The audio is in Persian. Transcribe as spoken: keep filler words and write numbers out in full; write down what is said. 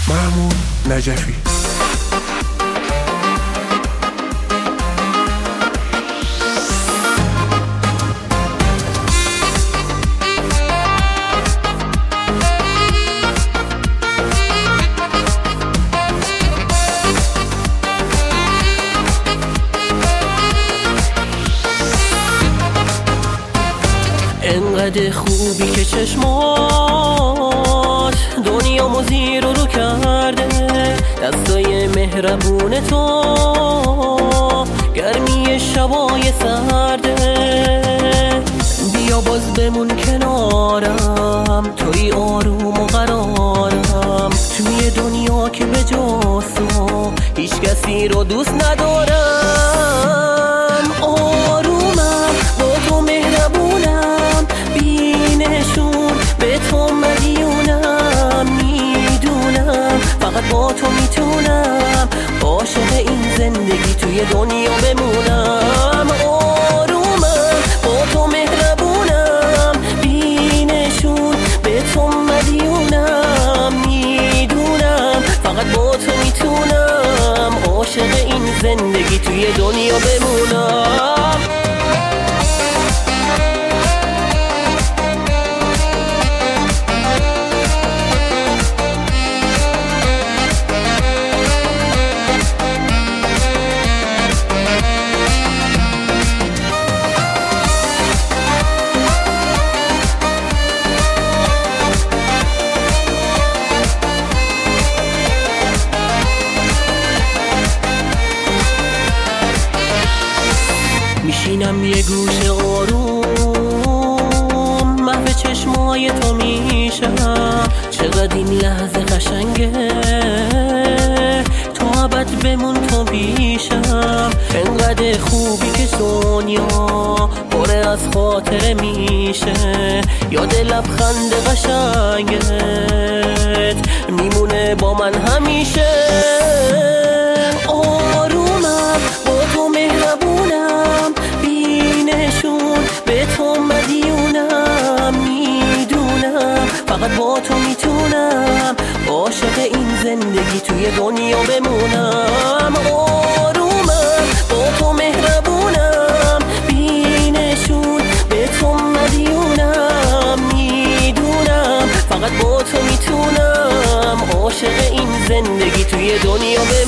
محمود نجفی. انقدر خوبی که چشمات دنیامو زیر و رو کرده، دستای مهربون تو گرمی شبای سرده. بیا باز بمون کنارم، توی آروم و قرارم، توی دنیا که به جز تو هیچ کسی رو دوست ندارم. آرومم با تو مهربونم، بینشون به تو مدیونم، میدونم فقط با تو میتونم عاشق این زندگی توی دنیا بمونم. آرومم با تو مهربونم، بینشون به تو مدیونم، میدونم فقط با تو میتونم عاشق این زندگی توی دنیا بمونم. میشینم یه گوشه آروم، محو چشمای تو میشم. چقدر این لحظه قشنگه، تو ابد بمون تو پیشم. انقدر خوبی که دنیا پره از خاطره میشه، یاد لبخند قشنگت میمونه با من همیشه. آرومم با تو مهربونم، بینشون به تو مدیونم، میدونم فقط با تو میتونم عاشق این زندگی توی دنیا بمونم. آرومم با تو مهربونم، بینشون به تو مدیونم، میدونم فقط با تو میتونم عاشق این زندگی توی دنیا بمونم.